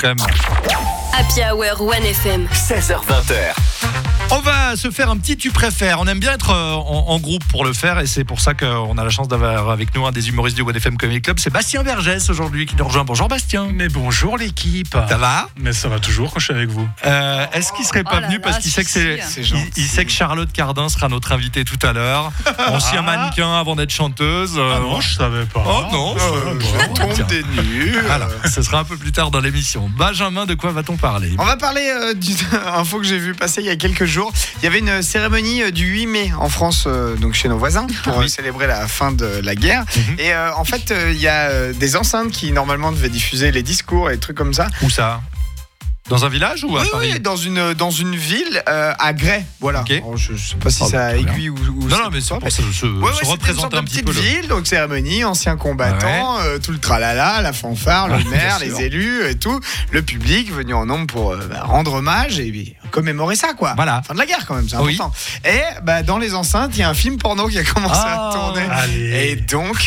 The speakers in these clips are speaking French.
après-midi. Happy Hour 1FM. 16h20h. On va se faire un petit tu préfères. On aime bien être en groupe pour le faire et c'est pour ça qu'on a la chance d'avoir avec nous un des humoristes du 1FM Comedy Club. C'est Bastien Vergès aujourd'hui qui nous rejoint. Bonjour Bastien. Mais bonjour l'équipe. Ça va? Mais ça va toujours quand je suis avec vous. Est-ce qu'il serait pas venu parce qu'il sait que il sait que Charlotte Cardin sera notre invitée tout à l'heure. Ancien mannequin avant d'être chanteuse. Non, je savais pas. Oh non, Je tombe des nues. Voilà, ce sera un peu plus tard dans l'émission. Benjamin, de quoi va-t-on parler? On va parler d'une info que j'ai vu passer il y a quelques jours. Il y avait une cérémonie du 8 mai en France, donc chez nos voisins, pour célébrer la fin de la guerre. Et en fait, il y a des enceintes qui normalement devaient diffuser les discours et des trucs comme ça. Où ça? Dans un village ou à Paris? Oui, dans une ville à Grès, voilà. Okay. Alors, je sais pas si ça aiguille ou non, mais c'est pour se représenter un petit peu. Ville, donc cérémonie, anciens combattants, tout le tralala, la fanfare, le maire, les élus et tout, le public venu en nombre pour rendre hommage et commémorer ça, quoi. Voilà. Fin de la guerre quand même, c'est important. Et dans les enceintes, il y a un film porno qui a commencé à tourner. Allez. Et donc,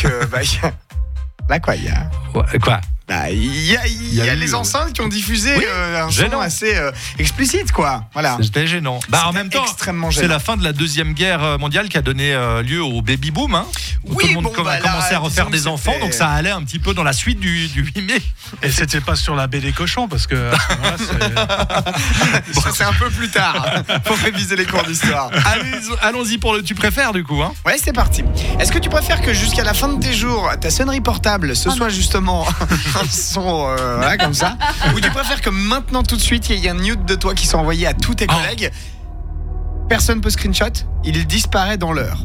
là quoi, il y a. Quoi? Il y a les enceintes qui ont diffusé un son assez explicite, quoi. Voilà. C'était gênant. En même temps, extrêmement gênant. c'est la fin de la Deuxième Guerre mondiale qui a donné lieu au baby boom. Hein, où tout le monde a commencé à refaire des enfants, donc ça allait un petit peu dans la suite du 8 mai. Et c'était pas sur la baie des cochons parce que à ce moment-là, ça c'est un peu plus tard. Faut réviser les cours d'histoire. Allons-y pour le tu préfères du coup. Hein. Ouais, c'est parti. Est-ce que tu préfères que jusqu'à la fin de tes jours, ta sonnerie portable ce soit justement un son comme ça, ou tu préfères que maintenant tout de suite il y ait un nude de toi qui soit envoyé à tous tes collègues, personne peut screenshot, il disparaît dans l'heure.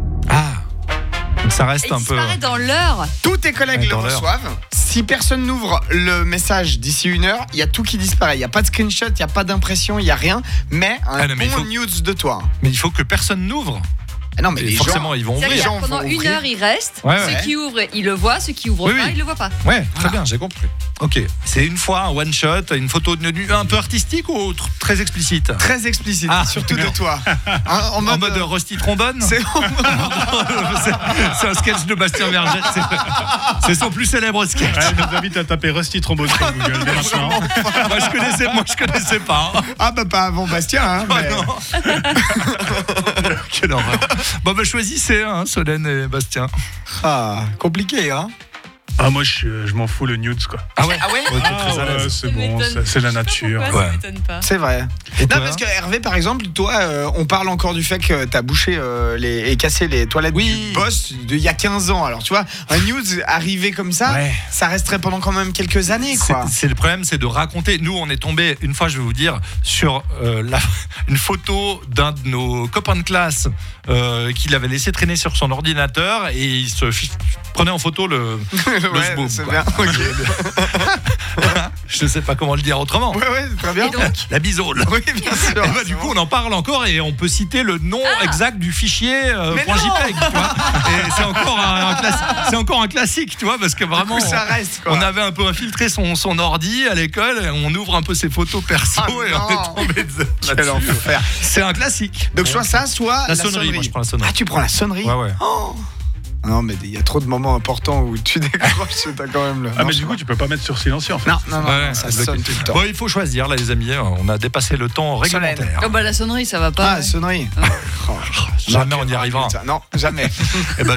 Donc ça reste Il un peu. disparaît dans l'heure. Tous tes collègues le reçoivent. Si personne n'ouvre le message d'ici 1 heure, il y a tout qui disparaît. Il n'y a pas de screenshot, il n'y a pas d'impression, il n'y a rien, mais nude de toi. Mais il faut que personne n'ouvre. Non, mais forcément, ils vont ouvrir. Pendant 1 heure, il reste. Ceux qui ouvrent, ils le voient. Ceux qui ouvrent pas, ils le voient pas. Ouais, très bien, j'ai compris. Ok, c'est une fois un one shot, une photo de nu un peu artistique ou très explicite? Très explicite, surtout de toi. En mode Rusty Trombone. C'est un sketch de Bastien Vergès. C'est son plus célèbre sketch. je vous invite à taper Rusty Trombone sur Google dès maintenant. Moi je connaissais pas. Hein. Pas avant Bastien. Mais... non. Quelle horreur. Choisissez, Solène et Bastien. Compliqué, hein. Moi je m'en fous le nudes quoi. Ah ouais, c'est bon, c'est la nature. Ça m'étonne pas. C'est vrai. Parce que Hervé par exemple, toi on parle encore du fait que t'as bouché et cassé les toilettes du boss il y a 15 ans. Alors tu vois, un news arrivé comme ça, ça resterait pendant quand même quelques années quoi. C'est le problème, c'est de raconter. Nous on est tombé une fois, je vais vous dire, sur une photo d'un de nos copains de classe qu'il avait laissé traîner sur son ordinateur et il se prenait en photo le sboom, c'est quoi. bien. Okay. Je ne sais pas comment le dire autrement. Ouais, c'est très bien. Et donc la bisole. Oui, bien sûr. Et du coup, on en parle encore et on peut citer le nom exact du fichier .jpeg, tu vois. Et c'est encore un classique, tu vois, parce que vraiment, ça reste, quoi. On avait un peu infiltré son ordi à l'école, on ouvre un peu ses photos perso et on est tombé quel enfer. C'est un classique. Donc soit ça, soit la sonnerie. Moi, je prends la sonnerie. Tu prends la sonnerie. Ouais. Non, mais il y a trop de moments importants où tu décroches, t'as quand même le. Mais du coup, tu peux pas mettre sur silencieux en fait. Non, ça sonne tout le temps. Bon, il faut choisir, là, les amis. On a dépassé le temps réglementaire. La sonnerie, ça va pas. La sonnerie. Jamais on y arrivera. Non, jamais.